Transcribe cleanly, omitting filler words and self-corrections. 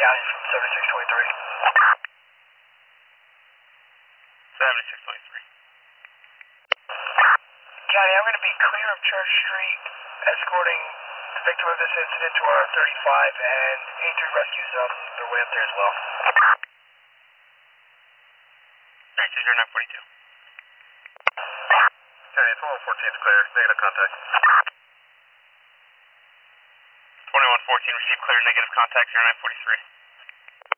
County from 7623. 7623. County, I'm going to be clear of Church Street, escorting the victim of this incident to our 35, and A3 rescues on their way up there as well. 942. County, 2114 is clear. Negative contact. 2114, received clear, negative contact, 0943.